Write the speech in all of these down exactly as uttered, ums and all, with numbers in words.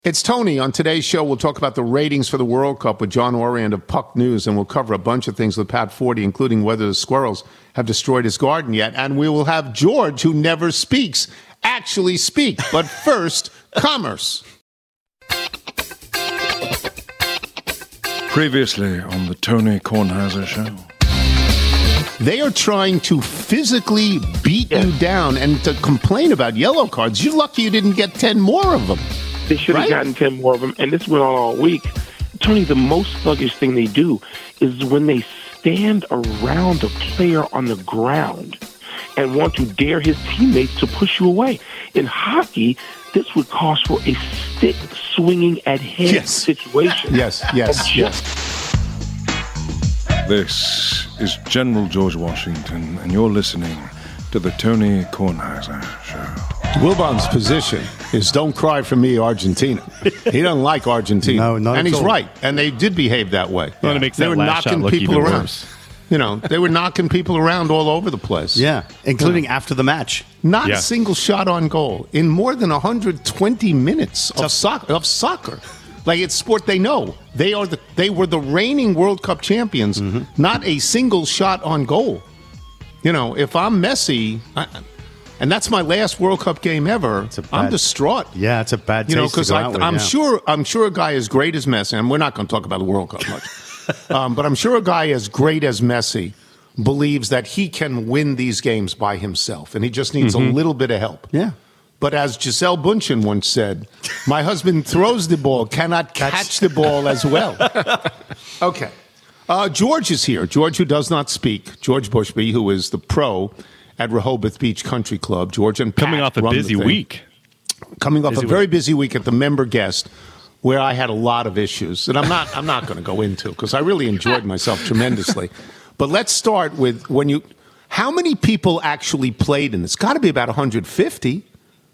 It's Tony. On today's show, we'll talk about the ratings for the World Cup with John Orand of Puck News, and we'll cover a bunch of things with Pat Forty, including whether the squirrels have destroyed his garden yet. And we will have George, who never speaks, actually speak. But first, commerce. Previously on the Tony Kornheiser Show. They are trying to physically beat yeah. you down and to complain about yellow cards. You're lucky you didn't get ten more of them. They should have right? gotten ten more of them, and this went on all week. Tony, the most sluggish thing they do is when they stand around a player on the ground and want to dare his teammates to push you away. In hockey, this would cause for a stick swinging at head yes. situation. Yes, yes, just- yes. This is General George Washington, and you're listening to the Tony Kornheiser Show. Wilbon's position is don't cry for me, Argentina. He doesn't like Argentina. No, not and he's all. right. And they did behave that way. Well, it makes they that were last knocking shot look people even around. worse. You know, they were knocking people around all over the place. Yeah, including yeah. after the match. Not yeah. a single shot on goal in more than one hundred twenty minutes of soccer. Of soccer. Like, it's sport they know. They are the they were the reigning World Cup champions. Mm-hmm. Not a single shot on goal. You know, if I'm Messi, I, and that's my last World Cup game ever, bad, I'm distraught. Yeah, it's a bad taste you know, because I'm yeah. sure I'm sure a guy as great as Messi, and we're not going to talk about the World Cup much, um, but I'm sure a guy as great as Messi believes that he can win these games by himself, and he just needs mm-hmm. a little bit of help. Yeah. But as Gisele Bundchen once said, my husband throws the ball, cannot catch the ball as well. Okay. Uh, George is here. George, who does not speak. George Bushby, who is the pro at Rehoboth Beach Country Club. George and Pat coming off a busy week. Coming off busy a very week. busy week at the member guest, where I had a lot of issues that I'm not I'm not going to go into because I really enjoyed myself tremendously. But let's start with when you. How many people actually played in this? Got to be about one hundred fifty.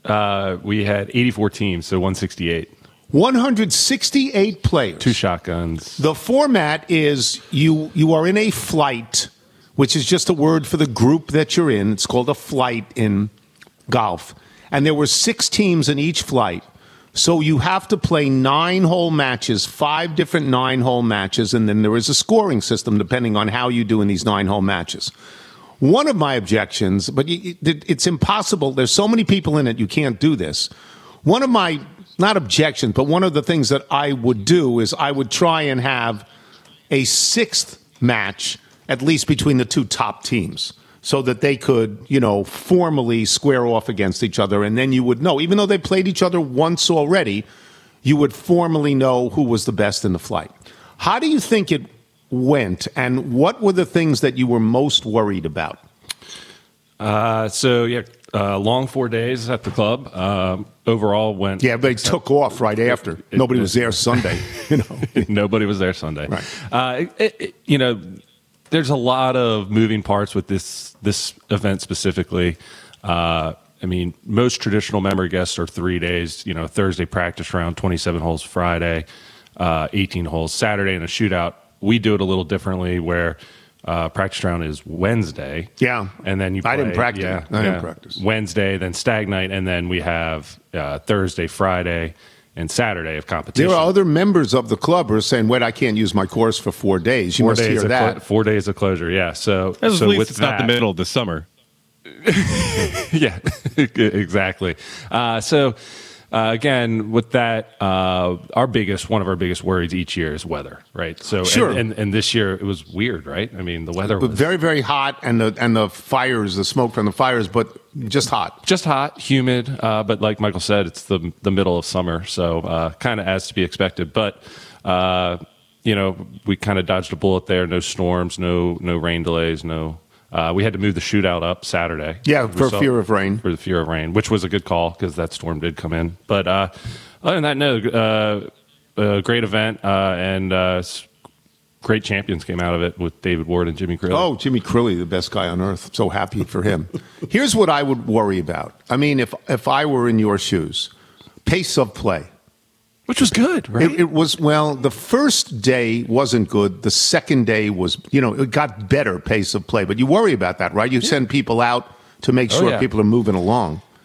Uh, we had eighty-four teams, so one sixty-eight. one hundred sixty-eight players. Two shotguns. The format is you you are in a flight, which is just a word for the group that you're in. It's called a flight in golf. And there were six teams in each flight. So you have to play nine-hole matches, five different nine-hole matches, and then there is a scoring system depending on how you do in these nine-hole matches. One of my objections, but it's impossible. There's so many people in it, you can't do this. One of my, not objections, but one of the things that I would do is I would try and have a sixth match, at least between the two top teams, so that they could, you know, formally square off against each other. And then you would know, even though they played each other once already, you would formally know who was the best in the flight. How do you think it went, and what were the things that you were most worried about? Uh, so, yeah, uh, long four days at the club. Um, overall went... Yeah, they took off right after. It, Nobody it, was there Sunday. You know, Nobody was there Sunday. Right. Uh, it, it, you know, there's a lot of moving parts with this, this event specifically. Uh, I mean, most traditional member guests are three days, you know, Thursday practice round, twenty-seven holes Friday, uh, eighteen holes Saturday, and a shootout. We do it a little differently where uh, practice round is Wednesday. Yeah. And then you play. I didn't practice. Yeah, I yeah, didn't practice. Wednesday, then stag night, and then we have uh, Thursday, Friday, and Saturday of competition. There are other members of the club who are saying, wait, I can't use my course for four days. You four must days hear of that. Clo- four days of closure, yeah. So, At so least with it's that, not the middle of the summer. Yeah, exactly. Uh, so, uh, again, with that, uh, our biggest, one of our biggest worries each year is weather, right? So, Sure. and, and, and this year it was weird, right? I mean, the weather was very, very hot, and the and the fires, the smoke from the fires, but just hot. just hot, humid. Uh, but like Michael said, it's the the middle of summer, so uh, kind of as to be expected. But uh, you know, we kind of dodged a bullet there. No storms, no no rain delays, no. Uh, we had to move the shootout up Saturday. Yeah, We for saw- fear of rain. For the fear of rain, which was a good call because that storm did come in. But uh, other than that, no, uh, a great event uh, and uh, great champions came out of it with David Ward and Jimmy Crilly. Oh, Jimmy Crilly, the best guy on earth. So happy for him. Here's what I would worry about. I mean, if if I were in your shoes, pace of play. Which was good, right? It, it was, well, the first day wasn't good. The second day was, you know, it got better pace of play. But you worry about that, right? You send people out to make sure Oh, yeah. people are moving along.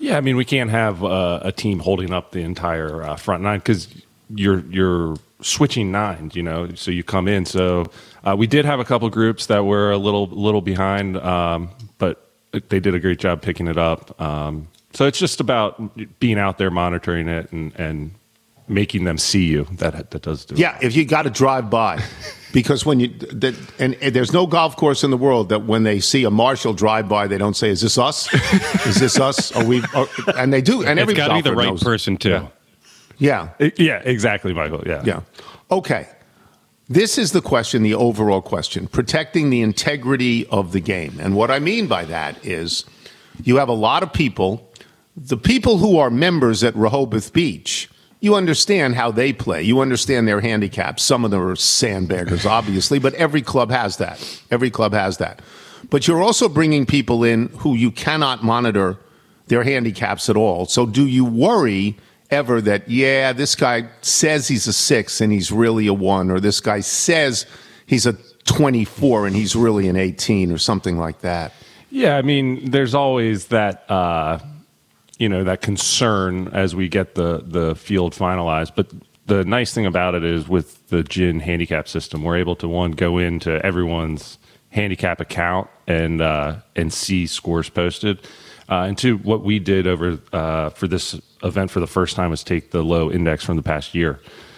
Yeah, I mean, we can't have uh, a team holding up the entire uh, front nine because you're you're switching nines, you know. So you come in. So uh, we did have a couple groups that were a little little behind, um, but they did a great job picking it up. Um, so it's just about being out there, monitoring it, and, and making them see you. That that does do. Yeah, if you got to drive by, because when you that, and, and there's no golf course in the world that when they see a marshal drive by, they don't say, "Is this us? Is this us? Are we?" Are, and they do, and every It's got to be the golfer right knows. person too. Yeah. Yeah, It- yeah, exactly, Michael. Yeah, yeah. Okay, this is the question, the overall question: protecting the integrity of the game. And what I mean by that is, you have a lot of people, the people who are members at Rehoboth Beach. You understand how they play. You understand their handicaps. Some of them are sandbaggers, obviously, but every club has that. Every club has that. But you're also bringing people in who you cannot monitor their handicaps at all. So do you worry ever that, yeah, this guy says he's a six and he's really a one, or this guy says he's a twenty-four and he's really an eighteen, or something like that? Yeah, I mean, there's always that, uh, you know, that concern as we get the, the field finalized. But the nice thing about it is with the G I N handicap system, we're able to, one, go into everyone's handicap account and uh, and see scores posted. Uh, and two, what we did over uh, for this event for the first time was take the low index from the past year.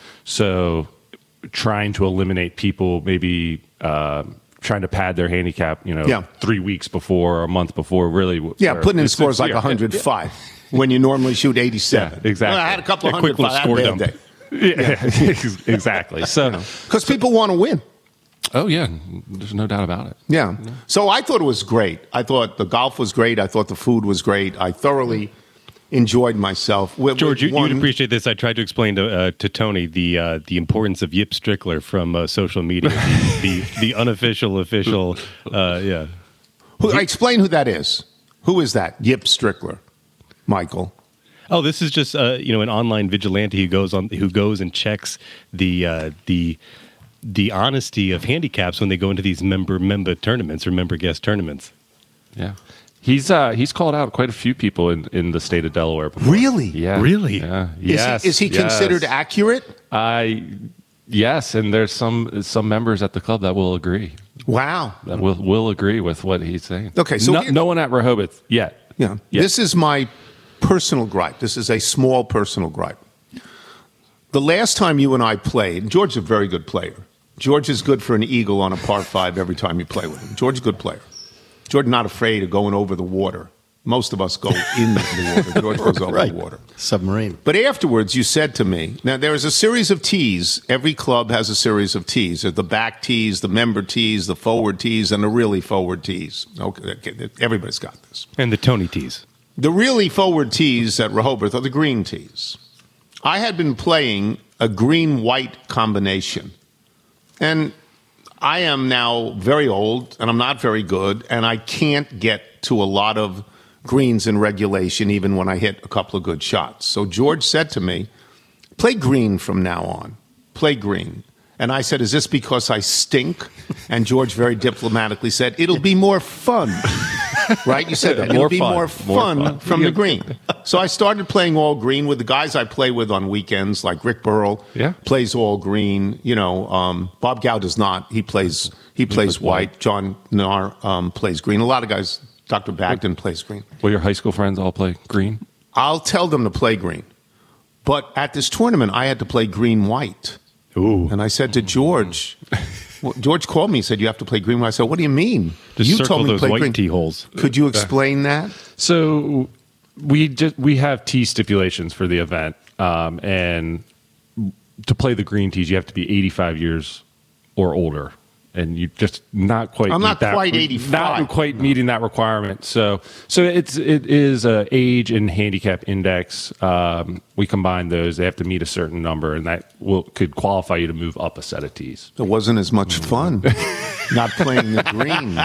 So trying to eliminate people maybe uh, trying to pad their handicap, you know, Yeah. three weeks before or a month before, really. Yeah, or- putting in it's- scores it's- like yeah, one hundred five when you normally shoot eighty-seven. Yeah, exactly. Well, I had a couple of A quick hundred little score five. dump. Yeah, exactly. So, Because people want to win. oh yeah, there's no doubt about it. Yeah. So I thought it was great. I thought the golf was great. I thought the food was great. I thoroughly enjoyed myself. With, George, you, with one- you'd appreciate this. I tried to explain to uh, to Tony the uh, the importance of Yip Strickler from uh, social media, the, the the unofficial, official. Uh, yeah, Who, explain who that is. Who is that? Yip Strickler, Michael. Oh, this is just uh, you know an online vigilante who goes on who goes and checks the uh, the the honesty of handicaps when they go into these member member tournaments or member guest tournaments. Yeah, he's uh, he's called out quite a few people in, in the state of Delaware. Before. Really? Yeah. Really? Yeah. Is Yes. he, is he yes. considered accurate? I yes, and there's some some members at the club that will agree. Wow. That will will agree with what he's saying. Okay, so no, here- no one at Rehoboth yet. Yeah. Yet. This is my personal gripe. This is a small personal gripe. The last time you and I played, George is a very good player. George is good for an eagle on a par five every time you play with him. George is a good player. George not afraid of going over the water. Most of us go in the water. George goes over Right. the water. Submarine. But afterwards, you said to me, now there is a series of tees. Every club has a series of tees. There's the back tees, the member tees, the forward tees, and the really forward tees. Okay, okay, everybody's got this. And the Tony tees. The really forward tees at Rehoboth are the green tees. I had been playing a green-white combination. And I am now very old, and I'm not very good, and I can't get to a lot of greens in regulation, even when I hit a couple of good shots. So George said to me, play green from now on. Play green. And I said, is this because I stink? And George very diplomatically said, it'll be more fun. Right? You said that. More It'll be fun. more More fun, fun. from the green. So I started playing all green with the guys I play with on weekends, like Rick Burrell Yeah. plays all green. You know, um, Bob Gow does not. He plays he plays plays white. white. John Nar um, plays green. A lot of guys, Doctor Bagden plays green. Will your high school friends all play green? I'll tell them to play green. But at this tournament, I had to play green-white. Ooh. And I said to George, well, George called me and said, you have to play green. I said, what do you mean? Just you circle told me to those play white green. tee holes. Could you explain that? So we just we have tee stipulations for the event, um, and to play the green tees, you have to be eighty-five years or older, and you just not quite. I'm meet not that- quite eighty-five. Not quite meeting that requirement. So so it's it is a age and handicap index. Um, we combine those; they have to meet a certain number, and that will could qualify you to move up a set of tees. It wasn't as much fun. Not playing the green.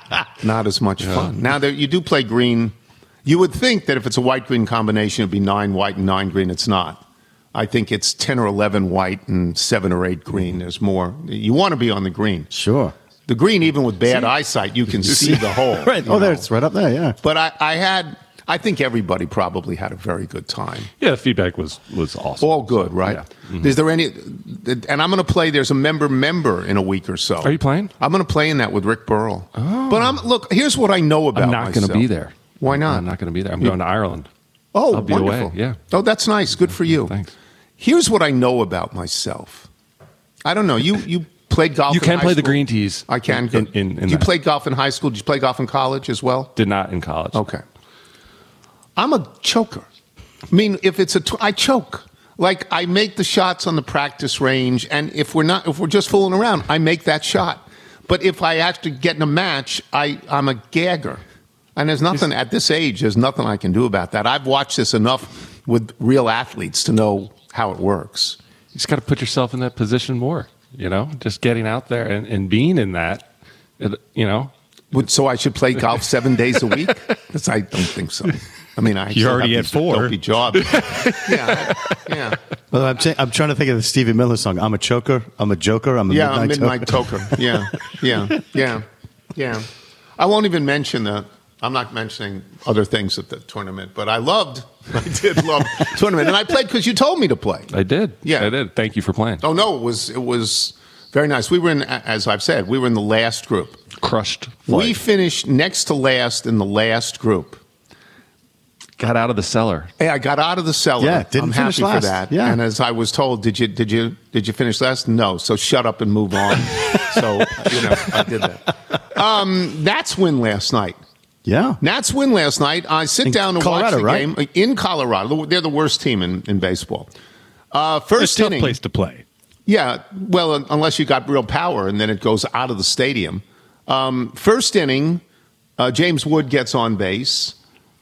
Not as much fun. Now, there, you do play green. You would think that if it's a white-green combination, it would be nine white and nine green. It's not. I think it's ten or eleven white and seven or eight green. There's more. You want to be on the green. Sure. The green, even with bad eyesight, you can see the hole. Right. you Oh, there know. it's right up there. Yeah. But I, I had I think everybody probably had a very good time. Yeah, the feedback was was awesome. All good, right? Yeah. Mm-hmm. Is there any? And I'm going to play. There's a member member in a week or so. Are you playing? I'm going to play in that with Rick Burrell. Oh. But I'm look. Here's what I know about. I'm not going to myself. be there. Why not? I'm not going to be there. I'm going to Ireland. Oh, I'll be wonderful. away. Yeah. Oh, that's nice. Good for you. Thanks. Here's what I know about myself. I don't know. You you played golf. You in can high play the school? green tees. I can. In, Good. in, in you that. played golf in high school. Did you play golf in college as well? Did not in college. Okay. I'm a choker. I mean, if it's a, tw- I choke. Like I make the shots on the practice range, and if we're not, if we're just fooling around, I make that shot. But if I have to get in a match, I I'm a gagger, and there's nothing at this age. There's nothing I can do about that. I've watched this enough with real athletes to know how it works. You just got to put yourself in that position more. You know, just getting out there and, and being in that. It, you know, Would, so I should play golf seven days a week? Because I don't think so. I mean, I You're already have at these four. dopey jobs. yeah, I- yeah. Well, I'm, t- I'm trying to think of the Stevie Miller song. I'm a choker. I'm a joker. I'm a Yeah, midnight, a midnight toker. toker. Yeah, yeah, yeah, yeah. I won't even mention the. I'm not mentioning other things at the tournament, but I loved. I did love tournament, and I played because you told me to play. I did. Yeah. I did. Thank you for playing. Oh no, it was it was very nice. We were in, as I've said, we were in the last group. Crushed. We Flight. finished next to last in the last group. Got out of the cellar. Hey, I got out of the cellar. Yeah, didn't I'm finish happy last. for that. Yeah. And as I was told, did you did you did you finish last? No. So shut up and move on. So you know, I did that. Um, Nats win last night. Yeah. Nats win last night. I sit In down to Colorado, watch the right? game in Colorado. They're the worst team in, in baseball. Uh, It's a first tough inning. place to play. Yeah, well, un- unless you got real power, and then it goes out of the stadium. Um, first inning, uh, James Wood gets on base,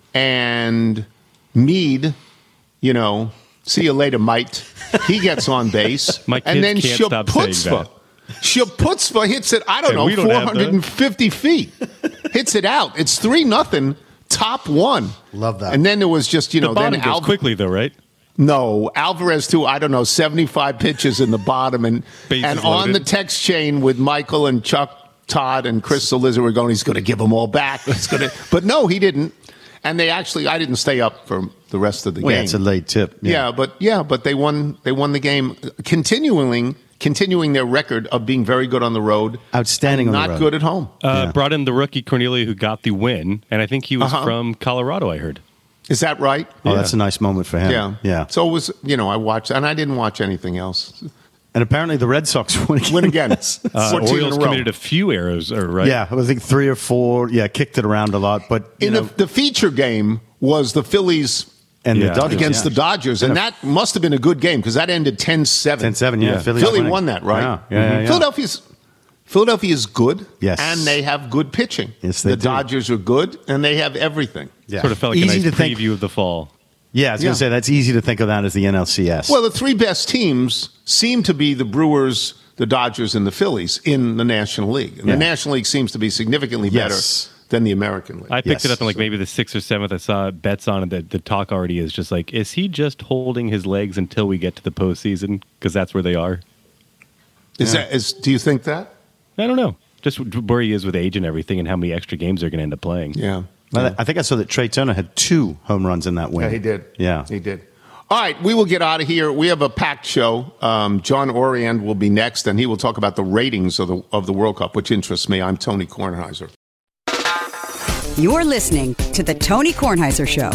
and Meade, you know, see you later, mate. He gets on base, My and kids then can't stop saying Shaputzva. that. Shaputzva hits it. I don't Hey, know, we don't four have hundred fifty feet. Hits it out. It's three nothing. Top one. Love that. And then there was just you know The bottom then goes Al- quickly, though, right? no, Alvarez too. I don't know, seventy-five pitches in the bottom, and Bases and on loaded. the text chain with Michael and Chuck Todd and Chris Saliza were going. He's going to give them all back. He's going to, but no, he didn't. And they actually, I didn't stay up for the rest of the Well, yeah, game. it's a late tip. yeah. but yeah, but they won. They won the game, continuing continuing their record of being very good on the road, Outstanding and on the not road. good at home. Uh, Yeah. Brought in the rookie Cornelia who got the win, and I think he was Uh-huh. from Colorado, I heard. Is that right? Oh, that's a nice moment for him. Yeah, Yeah. So it was, you know, I watched, and I didn't watch anything else. And apparently the Red Sox win again. Win again. Uh, fourteen Orioles in a row. committed a few errors, or right? Yeah, I think three or four. Yeah, kicked it around a lot. But, you In know, the, the feature game was the Phillies and Yeah. the Dodgers. against yeah. the Dodgers, and that must have been a good game because that ended ten seven. ten seven, yeah. Yeah. Philly's Philly winning. won that, right? Yeah, yeah, yeah, yeah. Philadelphia's Philadelphia is good, Yes. and they have good pitching. Yes, they the do. Dodgers are good, and they have everything. Yeah. Sort of felt like Easy a nice to think. preview of the fall. Yeah, I was going Yeah. to say that's easy to think of that as the N L C S. Well, the three best teams seem to be the Brewers, the Dodgers, and the Phillies in the National League. And Yeah. the National League seems to be significantly better Yes. than the American League. I picked Yes. it up in like maybe the sixth or seventh. I saw bets on it. That the talk already is just like, is he just holding his legs until we get to the postseason? Because that's where they are. is that is? Do you think that? I don't know. Just where he is with age and everything, and how many extra games they're going to end up playing. Yeah. Well, I think I saw that Trey Turner had two home runs in that win. Yeah, he did. Yeah. he did. All right, we will get out of here. We have a packed show. Um, John Orient will be next, and he will talk about the ratings of the of the World Cup, which interests me. I'm Tony Kornheiser. You're listening to The Tony Kornheiser Show.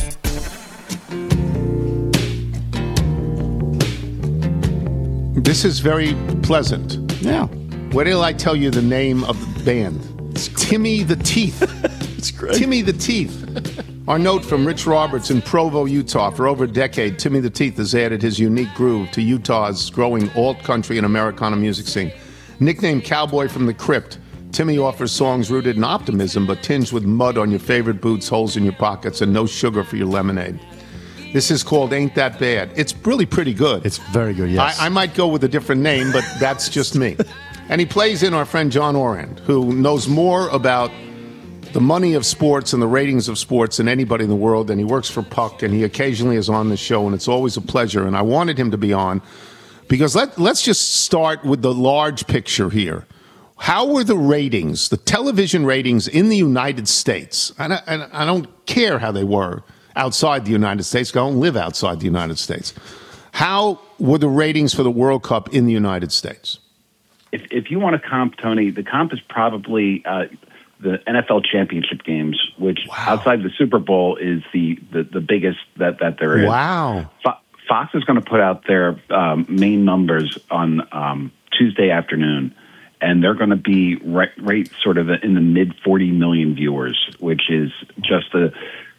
This is very pleasant. Yeah. Where did I tell you the name of the band? It's Timmy the Teeth. It's great. Timmy the Teeth. Our note from Rich Roberts in Provo, Utah. For over a decade, Timmy the Teeth has added his unique groove to Utah's growing alt-country and Americana music scene. Nicknamed Cowboy from the Crypt, Timmy offers songs rooted in optimism but tinged with mud on your favorite boots, holes in your pockets, and no sugar for your lemonade. This is called Ain't That Bad. It's really pretty good. It's very good, yes. I, I might go with a different name, but that's just me. And he plays in our friend John Orient, who knows more about the money of sports and the ratings of sports than anybody in the world. And he works for Puck, and he occasionally is on the show, and it's always a pleasure. And I wanted him to be on because let, let's just start with the large picture here. how were the ratings, the television ratings in the United States? And I, and I don't care how they were outside the United States. I don't live outside the United States. How were the ratings for the World Cup in the United States? If, if you want to comp, Tony, the comp is probably uh, the N F L championship games, which wow. outside the Super Bowl is the, the, the biggest that, that there is. Wow. Fo- Fox is going to put out their um, main numbers on um, Tuesday afternoon, and they're going to be right, right sort of in the mid forty million viewers, which is just a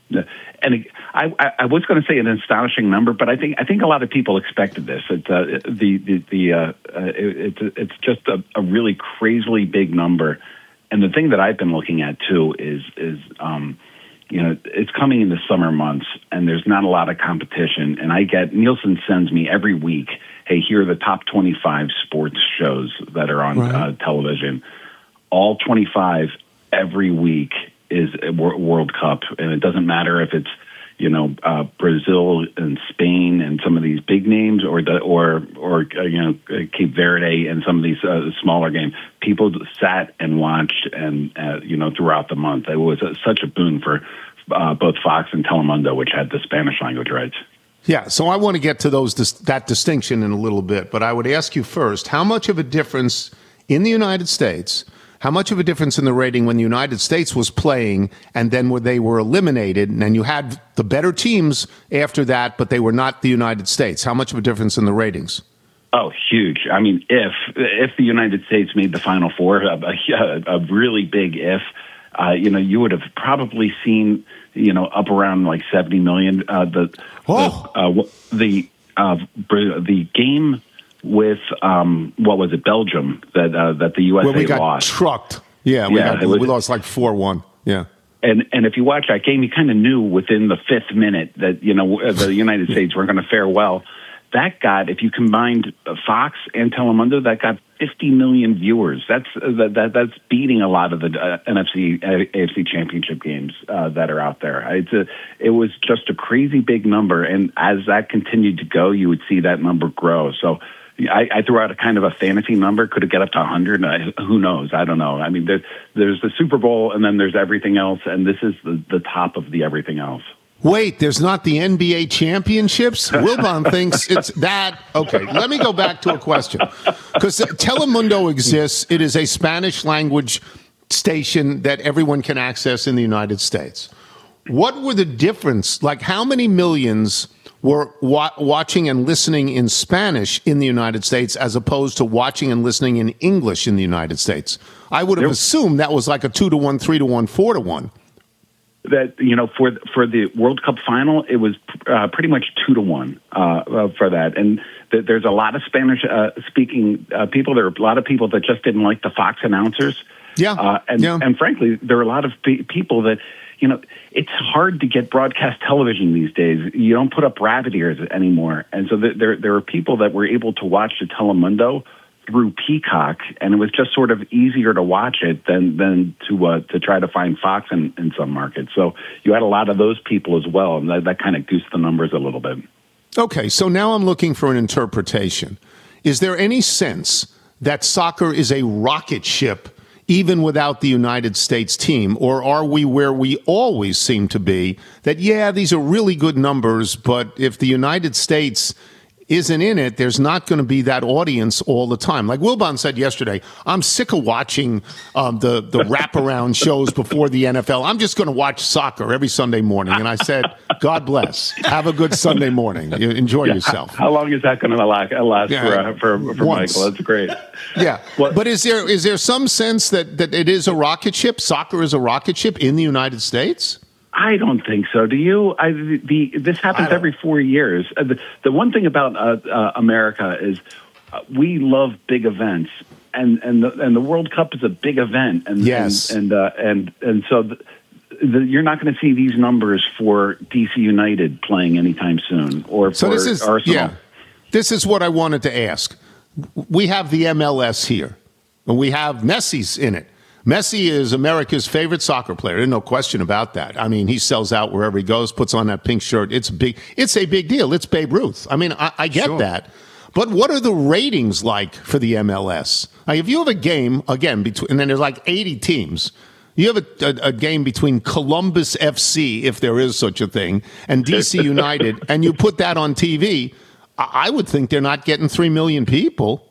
and I, I was going to say an astonishing number, but I think I think a lot of people expected this. It's uh, the the, the uh, uh, it, it's it's just a, a really crazily big number, and the thing that I've been looking at too is is um, you know it's coming in the summer months, and there's not a lot of competition, and I get Nielsen sends me every week, hey, here are the top twenty-five sports shows that are on right. uh, television, all twenty-five every week is a World Cup, and it doesn't matter if it's you know uh, Brazil and Spain and some of these big names, or the or or uh, you know Cape Verde and some of these uh, smaller games. People sat and watched, and uh, you know throughout the month, it was uh, such a boon for uh, both Fox and Telemundo, which had the Spanish language rights. Yeah, so I want to get to those that distinction in a little bit, but I would ask you first: how much of a difference in the United States? How much of a difference in the rating when the United States was playing and then when they were eliminated, and then you had the better teams after that, but they were not the United States? How much of a difference in the ratings? Oh, huge. I mean, if if the United States made the Final Four, a, a, a really big if, uh, you know, you would have probably seen, you know, up around like seventy million. Uh, the oh. the uh, the, uh, the game with um, what was it, Belgium, that uh, that the U S A Where we got lost. trucked. Yeah, we, yeah, got, was, we lost like four one. Yeah. And and if you watch that game, you kind of knew within the fifth minute that, you know, the United States weren't going to fare well. That got, if you combined Fox and Telemundo, that got fifty million viewers. That's that, that that's beating a lot of the uh, N F C A F C championship games uh, that are out there. It's a, it was just a crazy big number, and as that continued to go, you would see that number grow. So I, I threw out a kind of a fantasy number. Could it get up to one hundred? I, who knows? I don't know. I mean, there, there's the Super Bowl, and then there's everything else, and this is the, the top of the everything else. Wait, there's not the N B A championships? Wilbon thinks it's that. Okay, let me go back to a question. Because Telemundo exists. It is a Spanish language station that everyone can access in the United States. What were the difference? Like, how many millions were wa- watching and listening in Spanish in the United States as opposed to watching and listening in English in the United States? I would have there, assumed that was like a two to one, three to one, four to one. That, you know, for for the World Cup final, it was uh, pretty much two to one uh, uh, for that. And th- there's a lot of Spanish uh, speaking uh, people. There are a lot of people that just didn't like the Fox announcers. Yeah. Uh, and, yeah. and frankly, there are a lot of pe- people that, you know, it's hard to get broadcast television these days. You don't put up rabbit ears anymore. And so th- there there are people that were able to watch the Telemundo through Peacock, and it was just sort of easier to watch it than than to uh, to try to find Fox in, in some markets. So you had a lot of those people as well, and that, that kind of goosed the numbers a little bit. Okay, so now I'm looking for an interpretation. Is there any sense that soccer is a rocket ship even without the United States team, or are we where we always seem to be, that, yeah, these are really good numbers, but if the United States isn't in it, there's not going to be that audience all the time. Like Wilbon said yesterday, I'm sick of watching um, the, the wraparound shows before the N F L. I'm just going to watch soccer every Sunday morning. And I said, God bless. Have a good Sunday morning. You enjoy yeah, yourself. How long is that going to last, last yeah, for, uh, for, for Michael? That's great. Yeah. What? But is there is there some sense that, that it is a rocket ship? Soccer is a rocket ship in the United States? I don't think so. Do you? I, the, this happens every four years. Uh, the, the one thing about uh, uh, America is uh, we love big events, and and the, and the World Cup is a big event. And yes, and and uh, and, and so the, the, you're not going to see these numbers for D C United playing anytime soon, or so for this is, Arsenal. Yeah, this is what I wanted to ask. We have the M L S here, and we have Messi's in it. Messi is America's favorite soccer player. There's no question about that. I mean, he sells out wherever he goes, puts on that pink shirt. It's big. It's a big deal. It's Babe Ruth. I mean, I, I get Sure. that. But what are the ratings like for the M L S? Like if you have a game, again, between, and then there's like eighty teams, you have a, a, a game between Columbus F C, if there is such a thing, and D C United, and you put that on T V, I would think they're not getting three million people.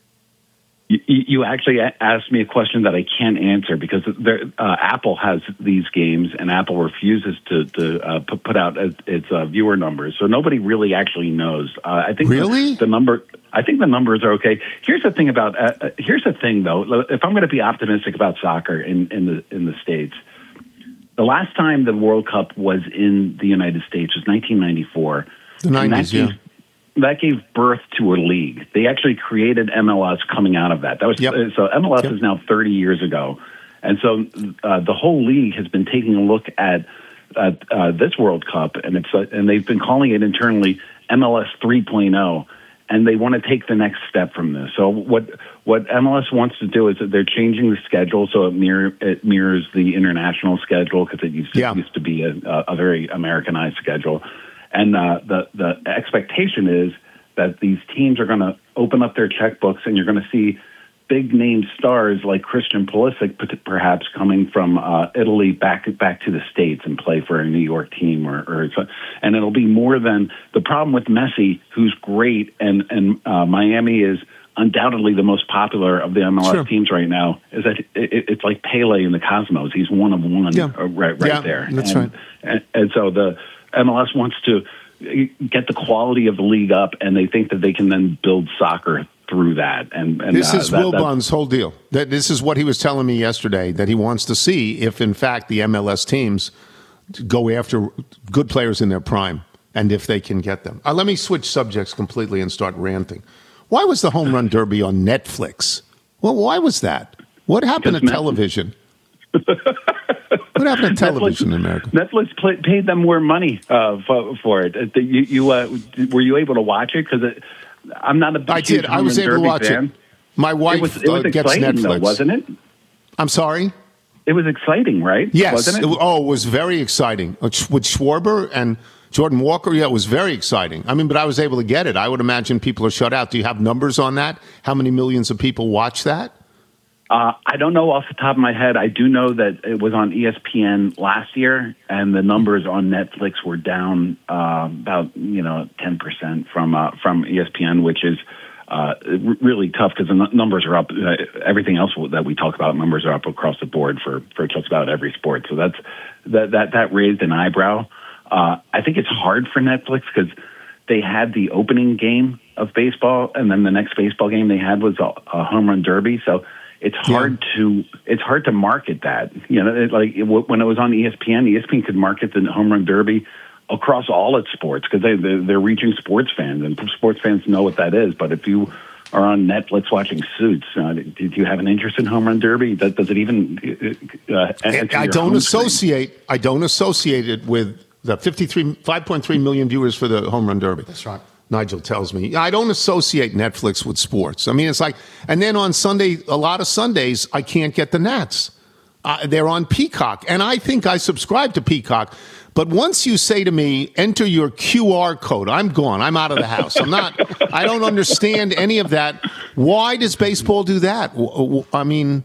You, you actually asked me a question that I can't answer because there, uh, Apple has these games, and Apple refuses to, to uh, put, put out its uh, viewer numbers, so nobody really actually knows. Uh, I think really the, the number. I think the numbers are okay. Here's the thing about. Uh, here's the thing, though. If I'm going to be optimistic about soccer in, in the in the States, the last time the World Cup was in the United States was nineteen ninety-four. The nineties, yeah. That gave birth to a league. They actually created M L S coming out of that. That was yep. so M L S yep. is now thirty years ago, and so uh, the whole league has been taking a look at uh, uh, this World Cup, and it's uh, and they've been calling it internally M L S three point oh, and they want to take the next step from this. So what what M L S wants to do is that they're changing the schedule so it mirror it mirrors the international schedule because it used to, yeah. used to be a, a very Americanized schedule. And uh, the the expectation is that these teams are going to open up their checkbooks, and you're going to see big name stars like Christian Pulisic, perhaps coming from uh, Italy back back to the States and play for a New York team, or, or and it'll be more than the problem with Messi, who's great, and and uh, Miami is undoubtedly the most popular of the M L S sure. teams right now. Is that it, it's like Pele in the Cosmos? He's one of one, yeah. right right yeah, there. That's and, right. And, and so the M L S wants to get the quality of the league up, and they think that they can then build soccer through that. And, and this uh, is that, Will Bunn's whole deal. That this is what he was telling me yesterday, that he wants to see if, in fact, the M L S teams go after good players in their prime, and if they can get them. Uh, let me switch subjects completely and start ranting. Why was the Home Run Derby on Netflix? Well, why was that? What happened to Netflix- television? What happened to television Netflix, in America? Netflix play, paid them more money uh, for, for it. Uh, You, you uh, were you able to watch it? Because I'm not a big I did. I was able to watch fan. it. My wife It was, it was uh, gets exciting, Netflix, though, wasn't it? I'm sorry. It was exciting, right? Yes. Wasn't it? It- oh, it was very exciting Uh, with Schwarber and Jordan Walker. Yeah, it was very exciting. I mean, but I was able to get it. I would imagine people are shut out. Do you have numbers on that? How many millions of people watch that? Uh, I don't know off the top of my head. I do know that it was on E S P N last year, and the numbers on Netflix were down uh, about you know ten percent from uh, from E S P N, which is uh, really tough because the n- numbers are up. Uh, everything else that we talk about, numbers are up across the board for for just about every sport. So that's that that that raised an eyebrow. Uh, I think it's hard for Netflix because they had the opening game of baseball, and then the next baseball game they had was a, a home run derby. So it's hard yeah. to it's hard to market that. You know, it, like it, when it was on E S P N, E S P N could market the home run derby across all its sports because they they're, they're reaching sports fans, and sports fans know what that is. But if you are on Netflix watching Suits, uh, do you have an interest in home run derby? Does, does it even? Uh, I don't associate. Screen? I don't associate it with the fifty-three, five point three million viewers for the home run derby. That's right. Nigel tells me. I don't associate Netflix with sports. I mean, it's like, and then on Sunday, a lot of Sundays, I can't get the Nats. Uh, they're on Peacock, and I think I subscribe to Peacock. But once you say to me, enter your Q R code, I'm gone. I'm out of the house. I'm not, I don't understand any of that. Why does baseball do that? I mean,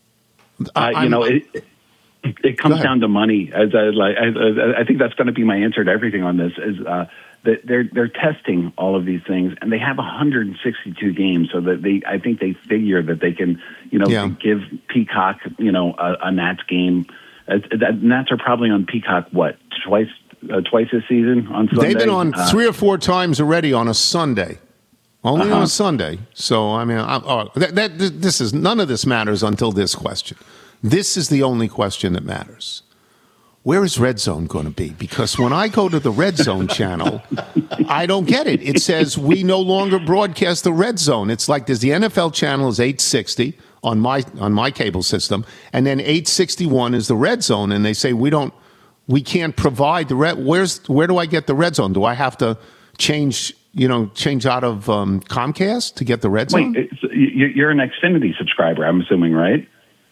uh, you know, it, it comes down to money. As I, like, I, I think that's going to be my answer to everything on this is, uh, that they're they're testing all of these things, and they have one hundred sixty-two games, so that they I think they figure that they can you know yeah. give Peacock you know a, a Nats game. Uh, that Nats are probably on Peacock what twice uh, twice this season on Sunday. They've been on uh, three or four times already on a Sunday, only uh-huh. on a Sunday. So I mean, I, oh, that, that this is none of this matters until this question. This is the only question that matters. Where is Red Zone going to be? Because when I go to the Red Zone channel, I don't get it. It says we no longer broadcast the Red Zone. It's like there's the N F L channel is eight sixty on my on my cable system, and then eight sixty-one is the Red Zone, and they say we don't, we can't provide the red. Where's where do I get the Red Zone? Do I have to change you know change out of um, Comcast to get the Red Zone? Wait, it's, you're an Xfinity subscriber, I'm assuming, right?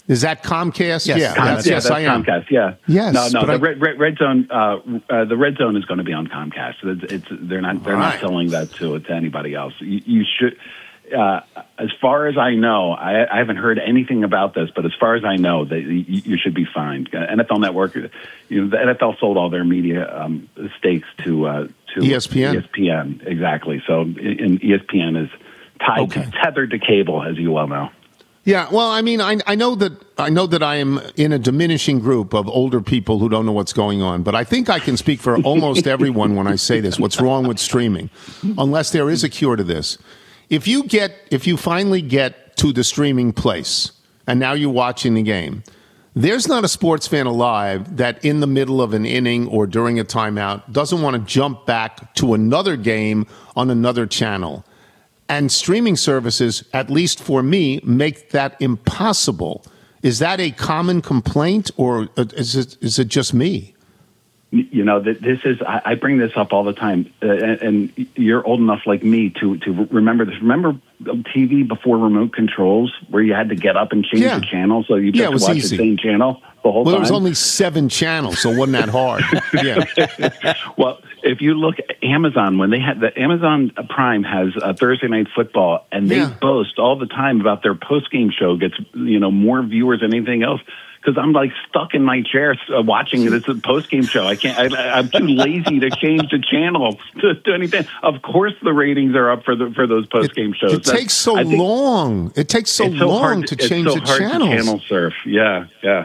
Is that Comcast? Yes. Yeah, Com- that's, yeah, yes, that's I am. Comcast. Yeah. Yes, No, no. but The I- red, red, red zone. Uh, uh, the red zone is going to be on Comcast. It's, it's they're not they're Right. not selling that to to anybody else. You, you should. Uh, as far as I know, I, I haven't heard anything about this, but as far as I know, that you, you should be fine. Uh, N F L Network, you know, the N F L sold all their media um, stakes to uh, to E S P N. E S P N, exactly. So, and E S P N is tied, Okay. to, tethered to cable, as you well know. Yeah, well, I mean, I, I know that I know that I am in a diminishing group of older people who don't know what's going on, but I think I can speak for almost everyone when I say this. What's wrong with streaming? Unless there is a cure to this. If you get, if you finally get to the streaming place, and now you're watching the game, there's not a sports fan alive that in the middle of an inning or during a timeout doesn't want to jump back to another game on another channel. And streaming services, at least for me, make that impossible. Is that a common complaint, or is it, is it just me? You know, that this is, I I bring this up all the time, uh, and, and you're old enough like me to, to remember this. Remember T V before remote controls, where you had to get up and change Yeah. the channel so you Yeah, it just was watch easy. the same channel the whole Well, there time? was only seven channels, so it wasn't that hard. Yeah. Well, if you look at Amazon, when they had the Amazon Prime has uh, Thursday Night Football, and they Yeah. boast all the time about their post game show gets you know more viewers than anything else. Because I'm like stuck in my chair uh, watching this post game show. I can't. I, I'm too lazy to change the channel to do anything. Of course, the ratings are up for the for those post game shows. It takes so I think long. It takes so it's so long hard to it's change so the hard channels. To channel surf. Yeah, yeah.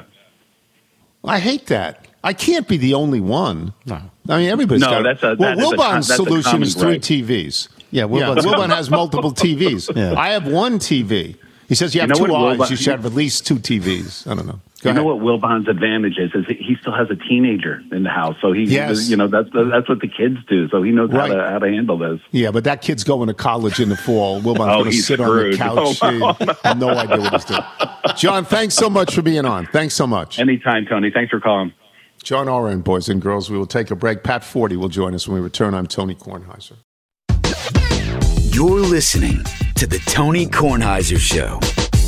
I hate that. I can't be the only one. No. I mean, everybody's No, got that's a- Well, that is a com- Wilbon's that's a solution common is three gripe. T Vs. Yeah, Yeah, Wilbon's- Wilbon has multiple T Vs. Yeah. I have one T V. He says you have You know two what, eyes. Wilbon- You should have at least two T Vs. I don't know. Go You know ahead. what Wilbon's advantage is? Is he still has a teenager in the house, so he, Yes. you know, that's that's what the kids do. So he knows Right. how to how to handle this. Yeah, but that kid's going to college in the fall. Wilbon's Oh, going to he's sit on the screwed. couch. Oh, no. I have no idea what he's doing. John, thanks so much for being on. Thanks so much. Anytime, Tony. Thanks for calling. John Oren, boys and girls. We will take a break. Pat Forty will join us when we return. I'm Tony Kornheiser. You're listening to the Tony Kornheiser Show.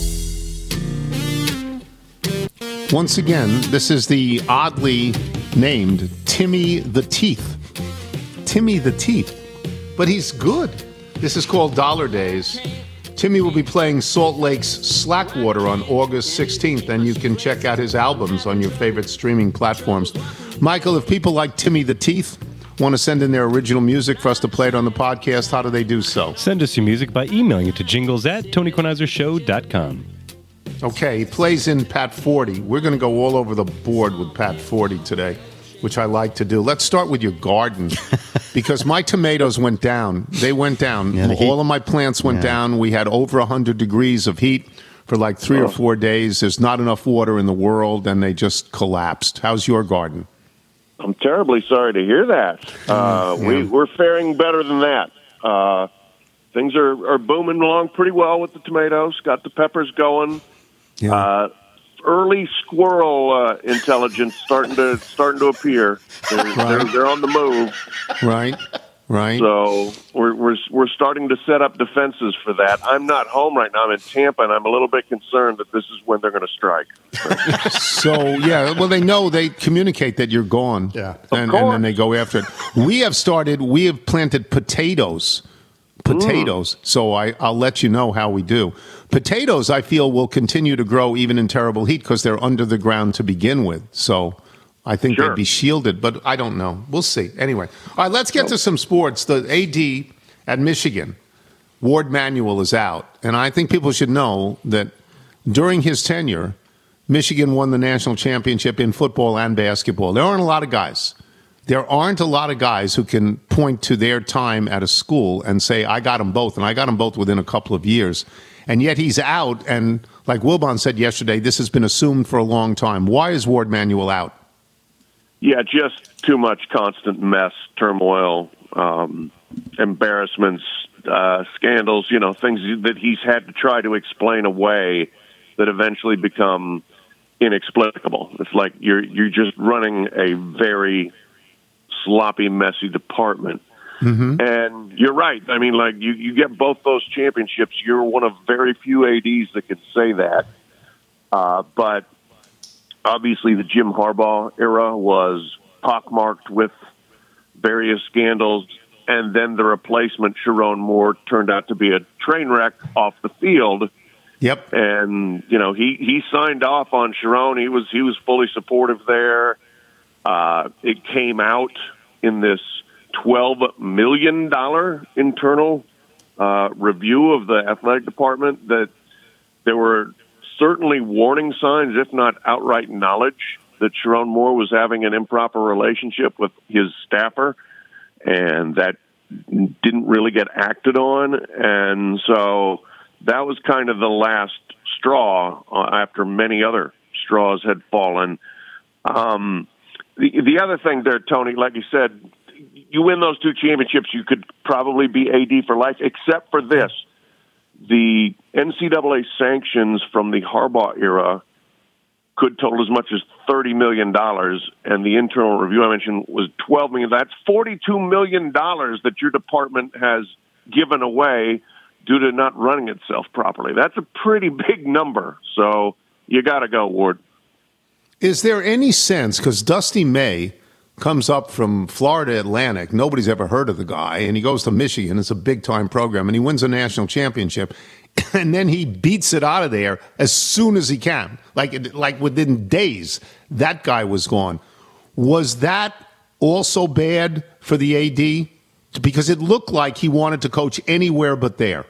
Once again, this is the oddly named Timmy the Teeth. Timmy the Teeth. But he's good. This is called Dollar Days. Timmy will be playing Salt Lake's Slackwater on August sixteenth, and you can check out his albums on your favorite streaming platforms. Michael, if people like Timmy the Teeth want to send in their original music for us to play it on the podcast, how do they do so? Send us your music by emailing it to jingles at tony kornheiser show dot com. Okay, he plays in Pat Forty. We're going to go all over the board with Pat Forty today, which I like to do. Let's start with your garden, because my tomatoes went down. They went down. Yeah, the heat. All of my plants went Yeah. down. We had over one hundred degrees of heat for like three or four days. There's not enough water in the world, and they just collapsed. How's your garden? I'm terribly sorry to hear that. Uh, we, we're faring better than that. Uh, things are, are booming along pretty well with the tomatoes. Got the peppers going. Yeah. Uh, early squirrel uh, intelligence starting to starting to appear. They're, they're, they're on the move. Right, right. So we're, we're we're starting to set up defenses for that. I'm not home right now. I'm in Tampa, and I'm a little bit concerned that this is when they're going to strike. So, yeah, well, they know, they communicate that you're gone. Yeah. And, and then they go after it. We have started, we have planted potatoes. Potatoes. Mm. So I, I'll let you know how we do. Potatoes, I feel, will continue to grow even in terrible heat because they're under the ground to begin with. So I think Sure. they'd be shielded, but I don't know. We'll see. Anyway, all right, let's get to some sports. The A D at Michigan, Ward Manuel, is out. And I think people should know that during his tenure, Michigan won the national championship in football and basketball. There aren't a lot of guys. There aren't a lot of guys who can point to their time at a school and say, I got them both, and I got them both within a couple of years. And yet he's out, and like Wilbon said yesterday, this has been assumed for a long time. Why is Ward Manuel out? Yeah, just too much constant mess, turmoil, um, embarrassments, uh, scandals, you know, things that he's had to try to explain away that eventually become inexplicable. It's like you're you're just running a very sloppy, messy department. Mm-hmm. And you're right. I mean, like, you, you get both those championships. You're one of very few A Ds that can say that. Uh, but obviously the Jim Harbaugh era was pockmarked with various scandals, and then the replacement, Sharon Moore, turned out to be a train wreck off the field. Yep. And, you know, he, he signed off on Sharon. He was, he was fully supportive there. Uh, it came out in this twelve million dollars internal uh, review of the athletic department that there were certainly warning signs, if not outright knowledge, that Sharon Moore was having an improper relationship with his staffer, and that didn't really get acted on. And so that was kind of the last straw uh, after many other straws had fallen. Um, the, the other thing there, Tony, like you said, you win those two championships, you could probably be A D for life, except for this. The N C double A sanctions from the Harbaugh era could total as much as thirty million dollars, and the internal review I mentioned was twelve million dollars. That's forty-two million dollars that your department has given away due to not running itself properly. That's a pretty big number, so you got to go, Ward. Is there any sense, because Dusty May comes up from Florida Atlantic, nobody's ever heard of the guy, and he goes to Michigan, it's a big-time program, and he wins a national championship, and then he beats it out of there as soon as he can, like like within days, that guy was gone. Was that also bad for the A D? Because it looked like he wanted to coach anywhere but there.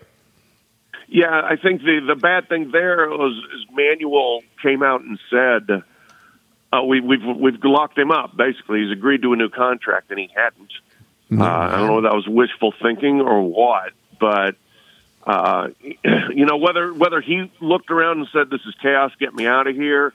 Yeah, I think the, the bad thing there was is Manuel came out and said, uh, we, we've we've locked him up, basically. He's agreed to a new contract, and he hadn't. Mm-hmm. Uh, I don't know if that was wishful thinking or what, but, uh, you know, whether whether he looked around and said, this is chaos, get me out of here,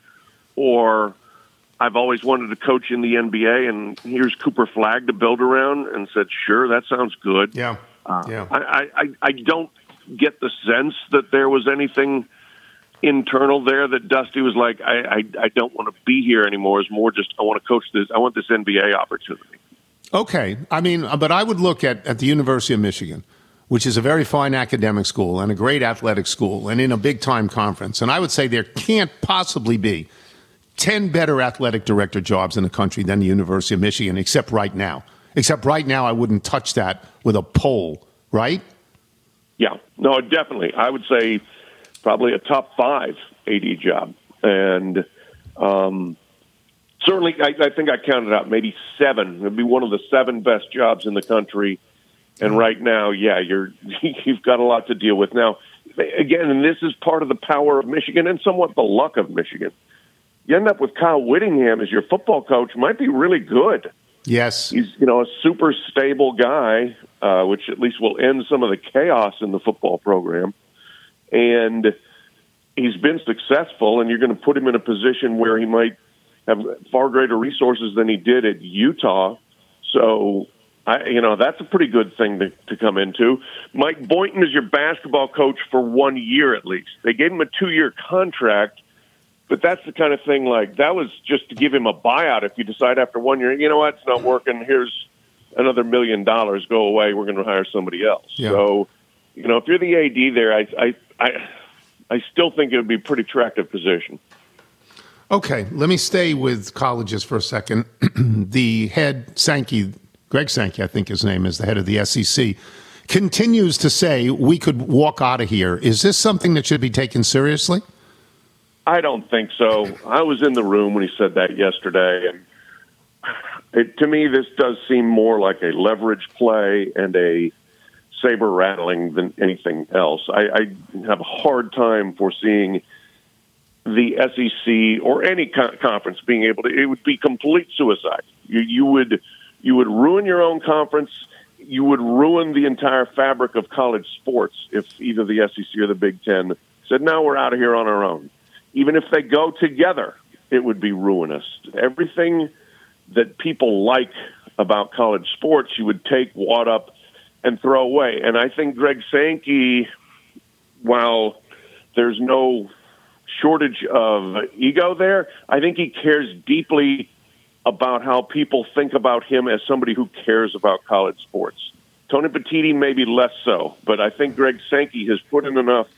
or I've always wanted to coach in the N B A, and here's Cooper Flagg to build around, and said, sure, that sounds good. Yeah, uh, yeah. I, I, I don't get the sense that there was anything internal there that Dusty was like, I, I, I don't want to be here anymore. It's more just, I want to coach this. I want this N B A opportunity. Okay. I mean, but I would look at, at the University of Michigan, which is a very fine academic school and a great athletic school and in a big-time conference. And I would say there can't possibly be ten better athletic director jobs in the country than the University of Michigan, except right now. Except right now, I wouldn't touch that with a poll, right? Yeah, no, definitely. I would say probably a top five A D job. And um, certainly, I, I think I counted out maybe seven. It would be one of the seven best jobs in the country. And right now, yeah, you're, you've got a lot to deal with. Now, again, and this is part of the power of Michigan and somewhat the luck of Michigan. You end up with Kyle Whittingham as your football coach, might be really good. Yes. He's, you know, a super stable guy, uh, which at least will end some of the chaos in the football program. And he's been successful, and you're going to put him in a position where he might have far greater resources than he did at Utah. So, I, you know, that's a pretty good thing to, to come into. Mike Boynton is your basketball coach for one year at least. They gave him a two-year contract. But that's the kind of thing, like, that was just to give him a buyout. If you decide after one year, you know what, it's not working, here's another million dollars, go away, we're going to hire somebody else. Yeah. So, you know, if you're the A D there, I, I, I, I still think it would be a pretty attractive position. Okay, let me stay with colleges for a second. The head, Sankey, Greg Sankey, I think his name is, the head of the S E C, continues to say we could walk out of here. Is this something that should be taken seriously? I don't think so. I was in the room when he said that yesterday, and it, to me, this does seem more like a leverage play and a saber rattling than anything else. I, I have a hard time foreseeing the S E C or any co- conference being able to. It would be complete suicide. You, you would you would ruin your own conference. You would ruin the entire fabric of college sports if either the S E C or the Big Ten said, "No, we're out of here on our own." Even if they go together, it would be ruinous. Everything that people like about college sports, you would take, wad up, and throw away. And I think Greg Sankey, while there's no shortage of ego there, I think he cares deeply about how people think about him as somebody who cares about college sports. Tony Petitti maybe less so, but I think Greg Sankey has put in enough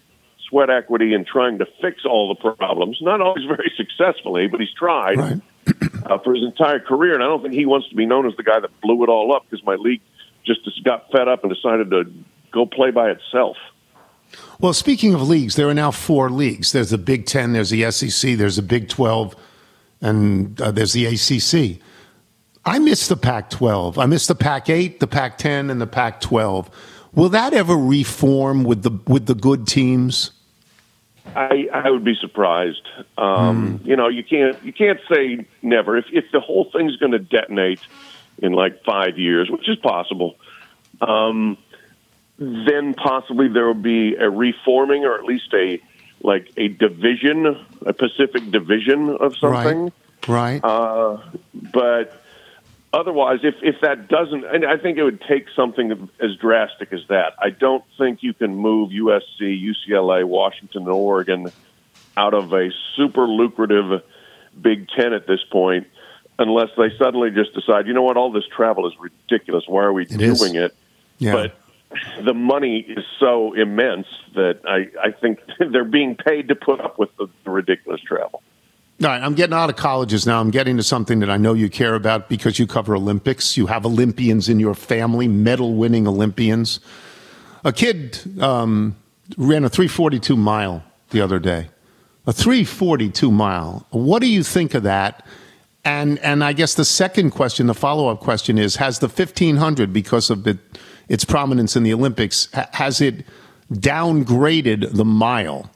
sweat equity and trying to fix all the problems. Not always very successfully, but he's tried Right. uh, for his entire career. And I don't think he wants to be known as the guy that blew it all up because my league just got fed up and decided to go play by itself. Well, speaking of leagues, there are now four leagues. There's the Big Ten, there's the S E C, there's the Big twelve, and uh, there's the A C C. I miss the Pac twelve. I miss the Pac eight, the Pac ten, and the Pac twelve. Will that ever reform with the with the good teams? I, I would be surprised. Um, mm. You know, you can't you can't say never. If if the whole thing's going to detonate in like five years, which is possible, um, then possibly there will be a reforming, or at least a like a division, a Pacific division of something. Right. Right. Uh, but otherwise, if if that doesn't, and I think it would take something as drastic as that. I don't think you can move U S C, U C L A, Washington, and Oregon out of a super lucrative Big Ten at this point, unless they suddenly just decide, you know what, all this travel is ridiculous. Why are we it doing is. it? Yeah. But the money is so immense that I, I think they're being paid to put up with the, the ridiculous travel. All right, I'm getting out of colleges now. I'm getting to something that I know you care about because you cover Olympics. You have Olympians in your family, medal-winning Olympians. A kid um, ran a three forty-two mile the other day. A three forty-two mile. What do you think of that? And and I guess the second question, the follow-up question is, has the fifteen hundred, because of it, its prominence in the Olympics, ha- has it downgraded the mile?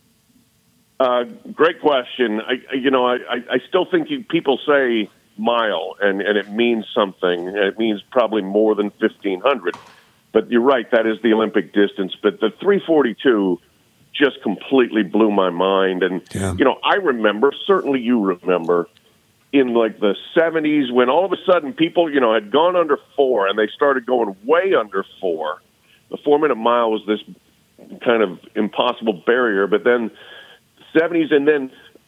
Uh, great question. I, you know, I, I still think you, people say mile, and, and it means something. It means probably more than fifteen hundred. But you're right, that is the Olympic distance. But the three forty-two just completely blew my mind. And, yeah. you know, I remember, certainly you remember, in like the seventies when all of a sudden people, you know, had gone under four and they started going way under four. The four-minute mile was this kind of impossible barrier. But then seventies, and then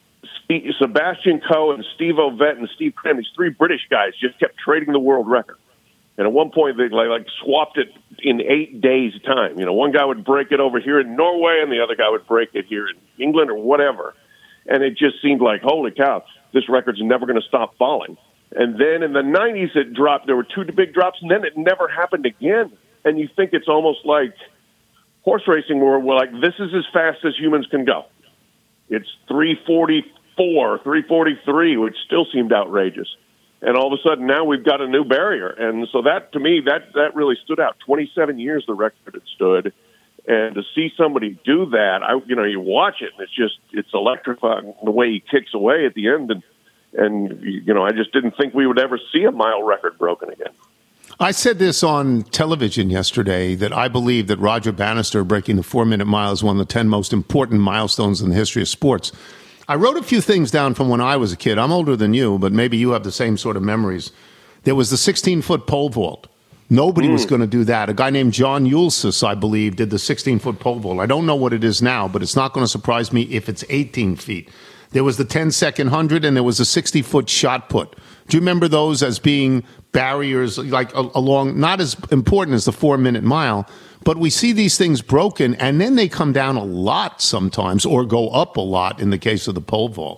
Sebastian Coe and Steve Ovett and Steve Cram, these three British guys, just kept trading the world record. And at one point, they like, like swapped it in eight days' time. You know, one guy would break it over here in Norway, and the other guy would break it here in England or whatever. And it just seemed like, holy cow, this record's never going to stop falling. And then in the nineties, it dropped. There were two big drops, and then it never happened again. And you think it's almost like horse racing, where we're like, this is as fast as humans can go. It's three forty-four, three forty-three, which still seemed outrageous. And all of a sudden now we've got a new barrier. And so that, to me, that, that really stood out. twenty-seven years the record had stood. And to see somebody do that, I, you know, you watch it, and it's just, it's electrifying the way he kicks away at the end. And, and you know, I just didn't think we would ever see a mile record broken again. I said this on television yesterday, that I believe that Roger Bannister breaking the four-minute mile is one of the ten most important milestones in the history of sports. I wrote a few things down from when I was a kid. I'm older than you, but maybe you have the same sort of memories. There was the sixteen-foot pole vault. Nobody mm. was going to do that. A guy named John Ulysses, I believe, did the sixteen-foot pole vault. I don't know what it is now, but it's not going to surprise me if it's eighteen feet. There was the ten-second hundred, and there was a sixty-foot shot put. Do you remember those as being barriers, like along, not as important as the four-minute mile, but we see these things broken, and then they come down a lot sometimes, or go up a lot in the case of the pole vault.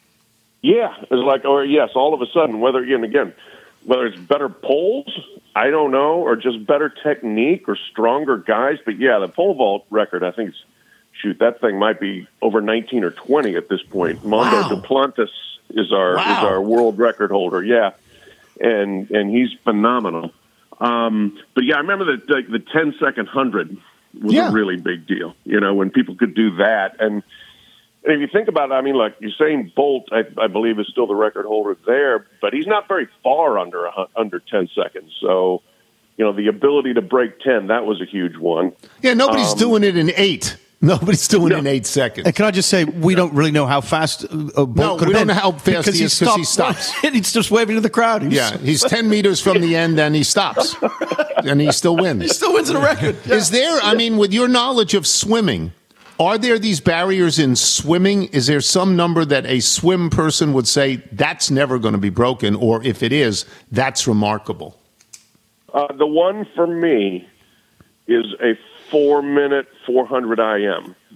Yeah, it's like, or yes, all of a sudden, whether, again, again, whether it's better poles, I don't know, or just better technique or stronger guys, but yeah, the pole vault record, I think it's, shoot, that thing might be over nineteen or twenty at this point. Mondo Wow. Duplantis is our Wow. is our world record holder, yeah, and and he's phenomenal. Um, but yeah, I remember that the, the ten second hundred was Yeah. a really big deal. You know, when people could do that, and, and if you think about it, I mean, like Usain Bolt, I, I believe is still the record holder there, but he's not very far under a, under ten seconds. So, you know, the ability to break ten, that was a huge one. Yeah, nobody's Um, doing it in eight. Nobody's doing No. it in eight seconds. And can I just say, we don't really know how fast uh, Bolt No, could we have don't been. know how fast he is 'cause he stops. He's just waving to the crowd. He's, Yeah, he's ten meters from the end, and he stops. And he still wins. he still wins the record. Yeah. Is there, I mean, with your knowledge of swimming, are there these barriers in swimming? Is there some number that a swim person would say, that's never going to be broken, or if it is, that's remarkable? Uh, the one for me is a four-minute four hundred I M.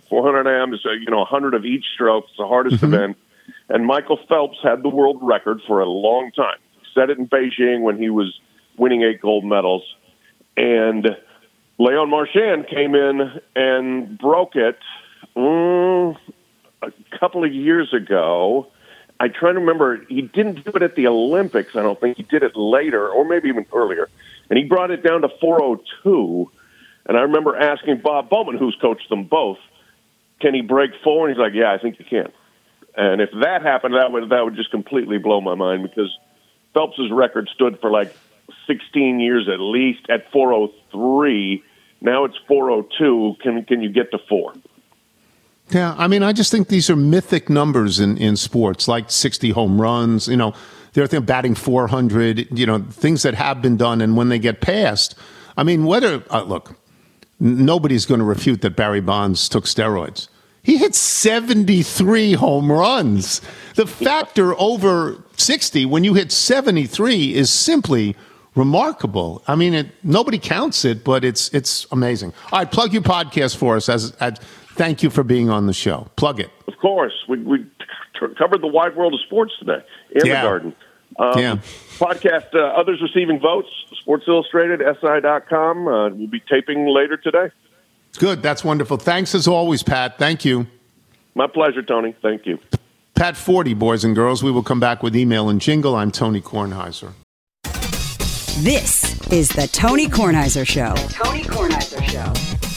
four hundred A M is, uh, you know, one hundred of each stroke. It's the hardest Mm-hmm. event. And Michael Phelps had the world record for a long time. He set it in Beijing when he was winning eight gold medals. And Leon Marchand came in and broke it mm, a couple of years ago. I try to remember, he didn't do it at the Olympics, I don't think. He did it later, or maybe even earlier. And he brought it down to four oh two. And I remember asking Bob Bowman, who's coached them both, can he break four? And he's like, yeah, I think he can. And if that happened, that would that would just completely blow my mind, because Phelps's record stood for like sixteen years at least at four oh three. Now it's four oh two. Can can you get to four? Yeah, I mean, I just think these are mythic numbers in, in sports, like sixty home runs, you know, they're thinking batting four hundred, you know, things that have been done. And when they get passed, I mean, whether, uh, look, n- nobody's going to refute that Barry Bonds took steroids. He hit seventy-three home runs. The factor over sixty, when you hit seventy-three, is simply remarkable. I mean, it, nobody counts it, but it's it's amazing. All right, plug your podcast for us. As, as thank you for being on the show. Plug it. Of course. We, we t- covered the wide world of sports today in Yeah. the garden. Um, Yeah. Podcast, uh, Others Receiving Votes, Sports Illustrated, S I dot com. Uh, we'll be taping later today. Good. That's wonderful. Thanks as always, Pat. Thank you. My pleasure, Tony. Thank you. Pat forty, boys and girls. We will come back with email and jingle. I'm Tony Kornheiser. This is the Tony Kornheiser Show. The Tony Kornheiser Show.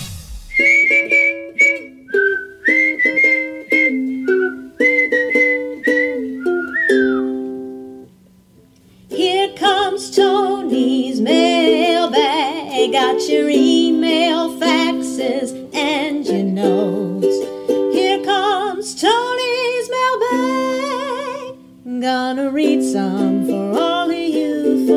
Here comes Tony's mailbag. Got your email, faxes, and your notes. Here comes Tony's mailbag. Gonna read some for all of you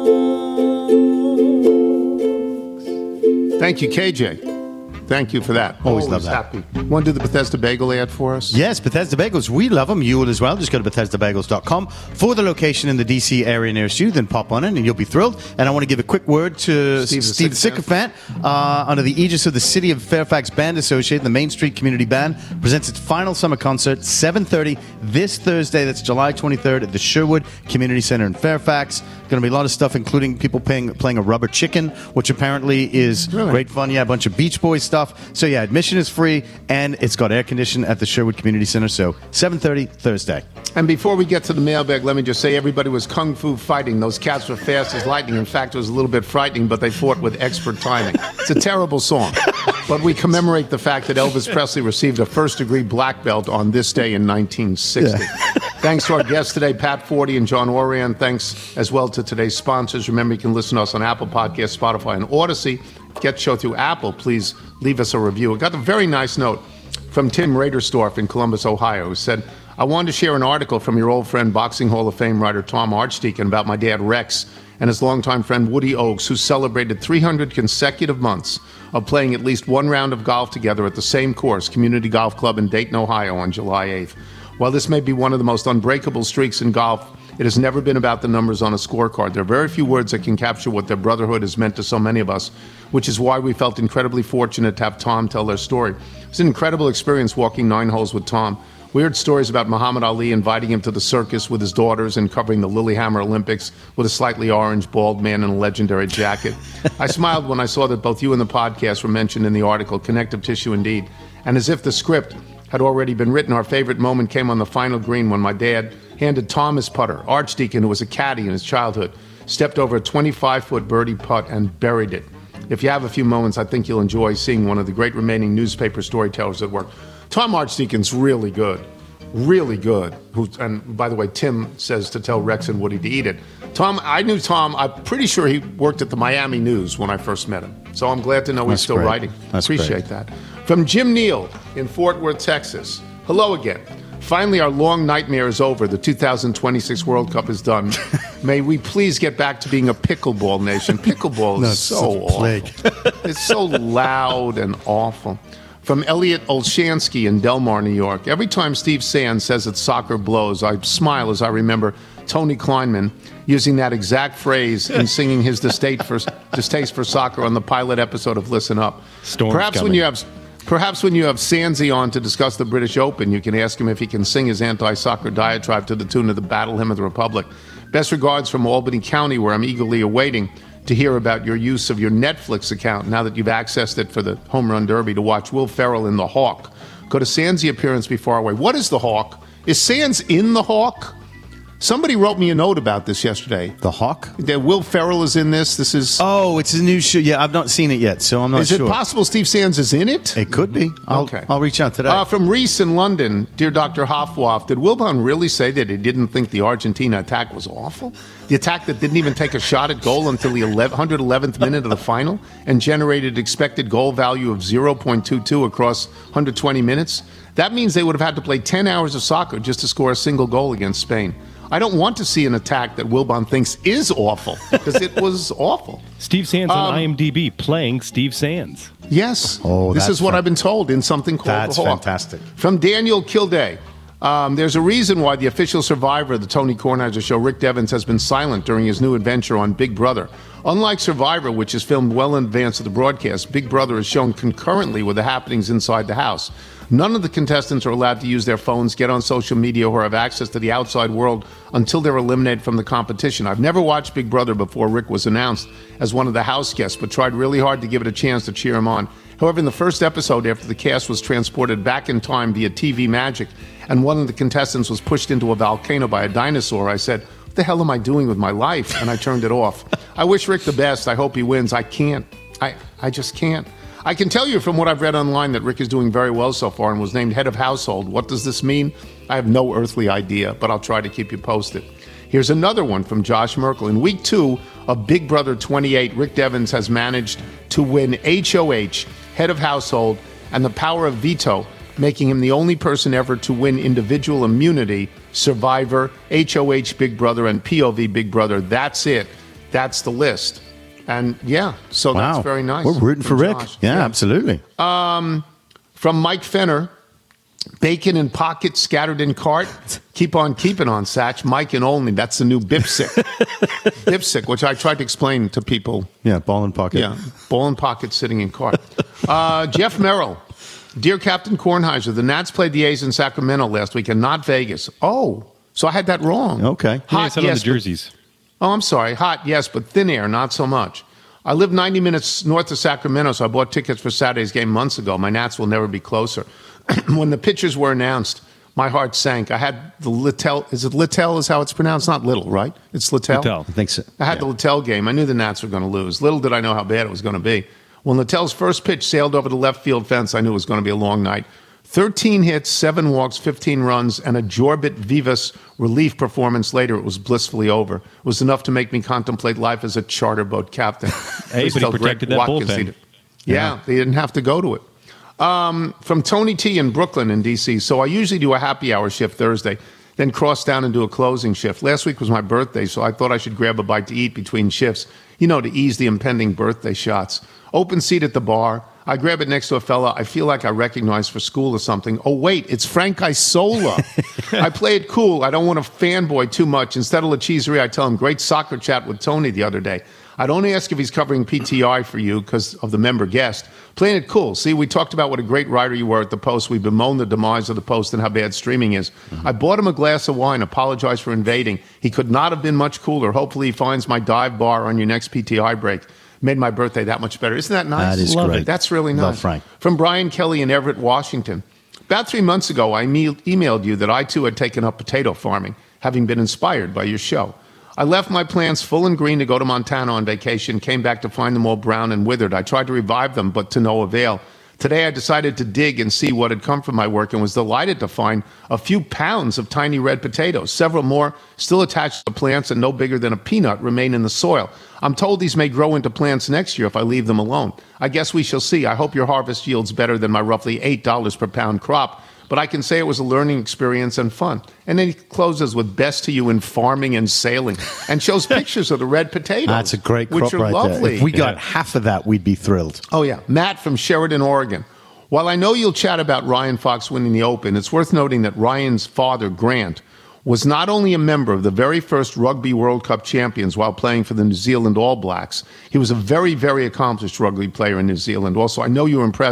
folks. Thank you, K J. Thank you for that. Always love that. Happy. Want to do the Bethesda Bagel ad for us? Yes, Bethesda Bagels. We love them. You will as well. Just go to Bethesda Bagels dot com for the location in the D C area nearest you. Then pop on in and you'll be thrilled. And I want to give a quick word to Steve Steve, the Sycophant. Uh, under the aegis of the City of Fairfax Band Association, the Main Street Community Band presents its final summer concert, seven thirty this Thursday. That's July twenty-third at the Sherwood Community Center in Fairfax. Going to be a lot of stuff, including people playing, playing a rubber chicken, which apparently is Really? great fun. Yeah, a bunch of Beach Boys stuff. So yeah, admission is free, and it's got air conditioning at the Sherwood Community Center. So seven thirty Thursday. And before we get to the mailbag, let me just say everybody was kung fu fighting. Those cats were fast as lightning. In fact, it was a little bit frightening, but they fought with expert timing. It's a terrible song. But we commemorate the fact that Elvis Presley received a first-degree black belt on this day in nineteen sixty. Yeah. Thanks to our guests today, Pat Forty and John Orion. Thanks as well to today's sponsors. Remember, you can listen to us on Apple Podcasts, Spotify, and Odyssey. Get the show through Apple. Please leave us a review. I got a very nice note from Tim Raderstorff in Columbus, Ohio, who said, I wanted to share an article from your old friend, Boxing Hall of Fame writer Tom Archdeacon, about my dad, Rex, and his longtime friend, Woody Oakes, who celebrated three hundred consecutive months of playing at least one round of golf together at the same course, Community Golf Club in Dayton, Ohio, on July eighth. While this may be one of the most unbreakable streaks in golf, it has never been about the numbers on a scorecard. There are very few words that can capture what their brotherhood has meant to so many of us, which is why we felt incredibly fortunate to have Tom tell their story. It's an incredible experience walking nine holes with Tom. We heard stories about Muhammad Ali inviting him to the circus with his daughters and covering the Lillehammer Olympics with a slightly orange, bald man in a legendary jacket. I smiled when I saw that both you and the podcast were mentioned in the article, Connective Tissue indeed. And as if the script had already been written, our favorite moment came on the final green when my dad handed Tom his putter. Archdeacon, who was a caddy in his childhood, stepped over a twenty-five-foot birdie putt and buried it. If you have a few moments, I think you'll enjoy seeing one of the great remaining newspaper storytellers at work. Tom Archdeacon's really good, really good. Who, and by the way, Tim says to tell Rex and Woody to eat it. Tom, I knew Tom, I'm pretty sure he worked at the Miami News when I first met him. So I'm glad to know That's he's still great. writing. That's Appreciate great. that. From Jim Neal in Fort Worth, Texas. Hello again. Finally, our long nightmare is over. The two thousand twenty-six World Cup is done. May we please get back to being a pickleball nation. Pickleball is No, it's so such a awful. plague. It's so loud and awful. From Elliot Olshansky in Delmar, New York. Every time Steve Sands says that soccer blows, I smile as I remember Tony Kleinman using that exact phrase in singing his distaste for, distaste for soccer on the pilot episode of Listen Up. Storm's Perhaps when coming. you have Perhaps when you have Sansi on to discuss the British Open, you can ask him if he can sing his anti-soccer diatribe to the tune of the Battle Hymn of the Republic. Best regards from Albany County, where I'm eagerly awaiting to hear about your use of your Netflix account now that you've accessed it for the Home Run Derby to watch Will Ferrell in The Hawk. Could a Sansi appearance be far away? What is The Hawk? Is Sands in The Hawk? Somebody wrote me a note about this yesterday. The Hawk? That Will Ferrell is in this. This is. Oh, it's a new show. Yeah, I've not seen it yet, so I'm not is sure. Is it possible Steve Sands is in it? It could be. I'll, okay. I'll reach out today. Uh, from Reese in London, dear Doctor Hoffwaff, did Wilbon really say that he didn't think the Argentina attack was awful? The attack that didn't even take a shot at goal until the one hundred eleventh minute of the final and generated expected goal value of zero point two two across one hundred twenty minutes? That means they would have had to play ten hours of soccer just to score a single goal against Spain. I don't want to see an attack that Wilbon thinks is awful, because it was awful. Steve Sands Um, on IMDb playing Steve Sands. Yes. Oh, this that's is what fan- I've been told in something called That's The Hawk. fantastic. From Daniel Kilday. Um, there's a reason why the official survivor of the Tony Kornheiser Show, Rick Devens, has been silent during his new adventure on Big Brother. Unlike Survivor, which is filmed well in advance of the broadcast, Big Brother is shown concurrently with the happenings inside the house. None of the contestants are allowed to use their phones, get on social media, or have access to the outside world until they're eliminated from the competition. I've never watched Big Brother before Rick was announced as one of the house guests, but tried really hard to give it a chance to cheer him on. However, in the first episode, after the cast was transported back in time via T V magic, and one of the contestants was pushed into a volcano by a dinosaur, I said, what the hell am I doing with my life? And I turned it off. I wish Rick the best. I hope he wins. I can't. I, I just can't. I can tell you from what I've read online that Rick is doing very well so far and was named head of household. What does this mean? I have no earthly idea, but I'll try to keep you posted. Here's another one from Josh Merkel. In week two of Big Brother twenty-eight, Rick Devens has managed to win H O H, head of household, and the power of veto, making him the only person ever to win individual immunity, Survivor, H O H Big Brother, and P O V Big Brother. That's it. That's the list. And yeah, so wow. that's very nice. We're rooting for Rick. Yeah, yeah, absolutely. Um, from Mike Fenner, bacon in pocket, scattered in cart. Keep on keeping on, Satch. Mike and only. That's the new Bipsic. Bipsic, which I tried to explain to people. Yeah, ball in pocket. Yeah, ball in pocket, sitting in cart. Uh, Jeff Merrill. Dear Captain Kornheiser, the Nats played the A's in Sacramento last week and not Vegas. Oh, so I had that wrong. Okay. Yeah, it's on the jerseys. But, oh, I'm sorry. Hot, yes, but thin air, not so much. I live ninety minutes north of Sacramento, so I bought tickets for Saturday's game months ago. My Nats will never be closer. When the pitchers were announced, my heart sank. I had the Littell. Is it Littell is how it's pronounced? Not Little, right? It's Littell? Littell. I think so. I had Yeah. the Littell game. I knew the Nats were going to lose. Little did I know how bad it was going to be. When Littell's first pitch sailed over the left field fence, I knew it was going to be a long night. thirteen hits, seven walks, fifteen runs, and a Jorbit Vivas relief performance later, it was blissfully over. It was enough to make me contemplate life as a charter boat captain. Hey, Please but he tell Greg protected that Watkins bullpen. he did- Yeah, Yeah. they didn't have to go to it. Um, from Tony T in Brooklyn in D C. So I usually do a happy hour shift Thursday, then cross down and do a closing shift. Last week was my birthday, so I thought I should grab a bite to eat between shifts, you know, to ease the impending birthday shots. Open seat at the bar. I grab it next to a fella I feel like I recognize for school or something. Oh, wait, it's Frank Isola. I play it cool. I don't want to fanboy too much. Instead of Lacheserie, I tell him, great soccer chat with Tony the other day. I don't ask if he's covering P T I for you because of the member guest. Playing it cool. See, we talked about what a great writer you were at the Post. We bemoaned the demise of the Post and how bad streaming is. Mm-hmm. I bought him a glass of wine, apologized for invading. He could not have been much cooler. Hopefully he finds my dive bar on your next P T I break. Made my birthday that much better. Isn't that nice? That is Love great. it. That's really nice. Love Frank. From Brian Kelly in Everett, Washington. About three months ago, I me- emailed you that I too had taken up potato farming, having been inspired by your show. I left my plants full and green to go to Montana on vacation, came back to find them all brown and withered. I tried to revive them, but to no avail. Today, I decided to dig and see what had come from my work and was delighted to find a few pounds of tiny red potatoes. Several more still attached to plants and no bigger than a peanut remain in the soil. I'm told these may grow into plants next year if I leave them alone. I guess we shall see. I hope your harvest yields better than my roughly eight dollars per pound crop, but I can say it was a learning experience and fun. And then he closes with best to you in farming and sailing and shows pictures of the red potatoes. That's a great crop which are right lovely. there. If we got Yeah. half of that, we'd be thrilled. Oh, yeah. Matt from Sheridan, Oregon. While I know you'll chat about Ryan Fox winning the Open, it's worth noting that Ryan's father, Grant, was not only a member of the very first Rugby World Cup champions while playing for the New Zealand All Blacks, he was a very, very accomplished rugby player in New Zealand. Also, I know you were impressed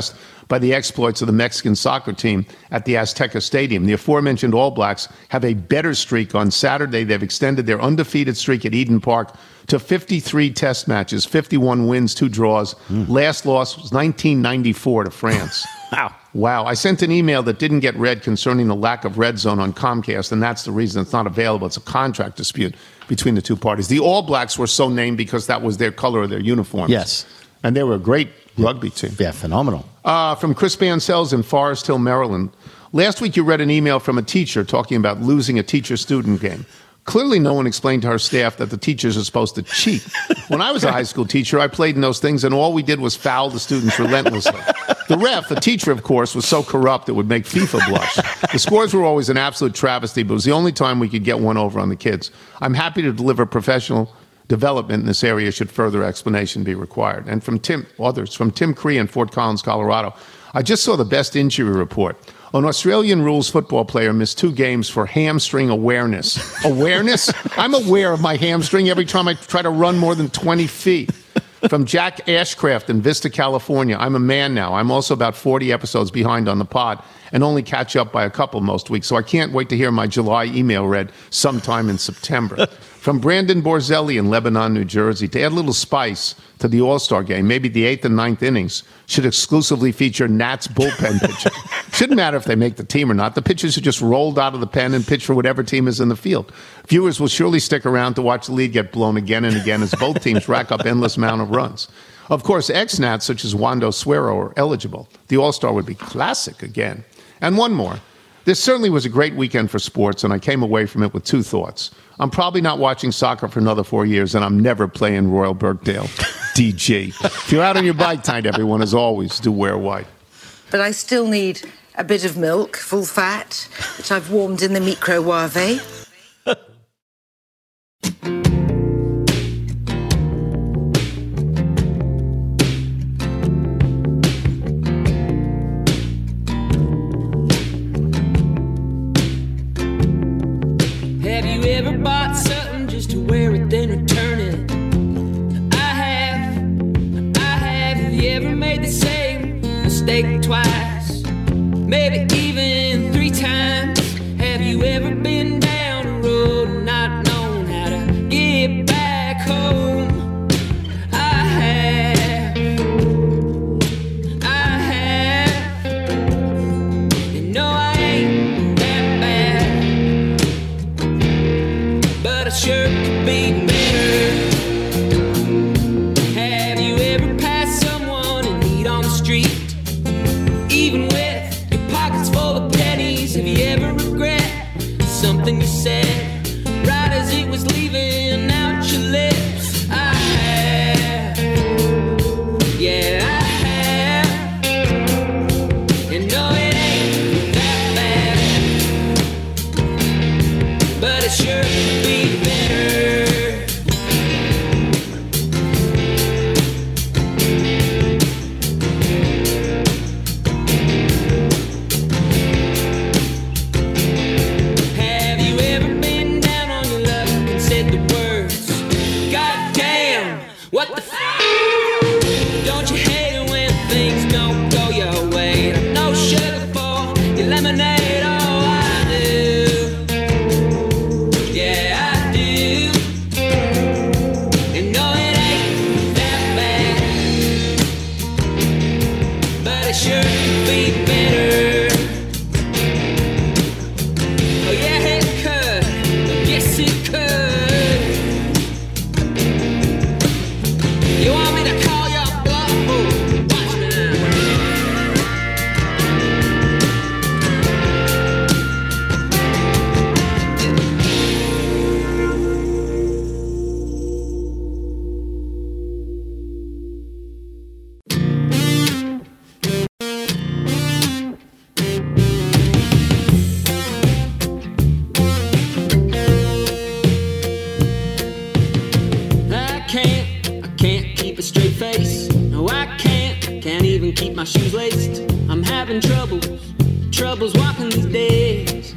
by the exploits of the Mexican soccer team at the Azteca Stadium. The aforementioned All Blacks have a better streak. On Saturday, they've extended their undefeated streak at Eden Park to fifty-three test matches, fifty-one wins, two draws. Mm. Last loss was nineteen ninety-four to France. Wow. Wow. I sent an email that didn't get read concerning the lack of red zone on Comcast, and that's the reason it's not available. It's a contract dispute between the two parties. The All Blacks were so named because that was their color of their uniforms. Yes. And they were a great rugby team. Yeah, phenomenal. Uh, from Chris Bancells in Forest Hill, Maryland. Last week you read an email from a teacher talking about losing a teacher-student game. Clearly no one explained to her staff that the teachers are supposed to cheat. When I was a high school teacher, I played in those things, and all we did was foul the students relentlessly. The ref, the teacher, of course, was so corrupt it would make FIFA blush. The scores were always an absolute travesty, but it was the only time we could get one over on the kids. I'm happy to deliver professional development in this area should further explanation be required. And from Tim, others, from Tim Cree in Fort Collins, Colorado, I just saw the best injury report. An Australian rules football player missed two games for hamstring awareness. Awareness? I'm aware of my hamstring every time I try to run more than twenty feet. From Jack Ashcraft in Vista, California. I'm a man now. I'm also about forty episodes behind on the pod and only catch up by a couple most weeks, so I can't wait to hear my July email read sometime in September. From Brandon Borzelli in Lebanon, New Jersey, to add a little spice to the All-Star game, maybe the eighth and ninth innings should exclusively feature Nats bullpen pitching. Shouldn't matter if they make the team or not. The pitchers are just rolled out of the pen and pitch for whatever team is in the field. Viewers will surely stick around to watch the lead get blown again and again as both teams rack up endless amount of runs. Of course, ex-Nats such as Wando Suero are eligible. The All-Star would be classic again. And one more. This certainly was a great weekend for sports, and I came away from it with two thoughts. I'm probably not watching soccer for another four years, and I'm never playing Royal Birkdale. D G. If you're out on your bike tonight, everyone, as always, do wear white. But I still need a bit of milk, full fat, which I've warmed in the microwave. Have you ever bought something just to wear it then return it? I have, I have. Have you ever made the same mistake twice? Maybe even three times. Have you ever been down a road and not known how to get back home? I have, I have. You know I ain't that bad, but I sure could be better. Have you ever passed someone in need on the street? Even with your pockets full of pennies, have you ever regret something you said right as it was leaving out your lips? I have, yeah, I have. And no, it ain't that bad, but it sure could be better. Have you ever been down on your luck and said the words, God damn, what the f***? Don't you hate it when things don't go your way? No sugar for your lemonade, oh I do. Yeah, I do. And no, it ain't that bad, but it sure could be better. Oh yeah, it could. Yes, it could. You want me to call your bluff? Oh, watch me now. I can't, I can't keep a straight face. No, I can't, can't even keep my shoes laced. I'm having troubles, troubles walking these days.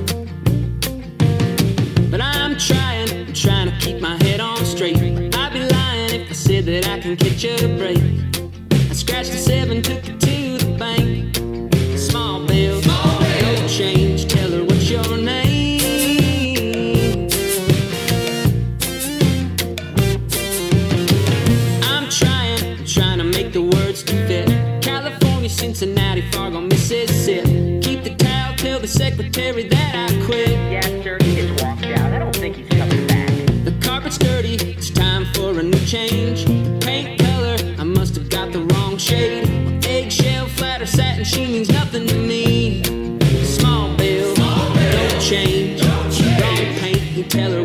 But I'm trying, I'm trying to keep my head on straight. I'd be lying if I said that I can catch a break. I scratched a seven, took it to the bank. Small bill, no change. Tell her what's your name. I'm trying, I'm trying to make the words to fit. California, Cincinnati, Fargo, Mississippi. Keep the towel, tell the secretary that I quit. Yes, sir, he just walked out. I don't think he's coming back. The carpet's dirty, it's time for a new change. Paint color, I must have got the wrong shade. Eggshell, flat, or satin, she means nothing to me. Small bill, no change. Wrong paint, you tell her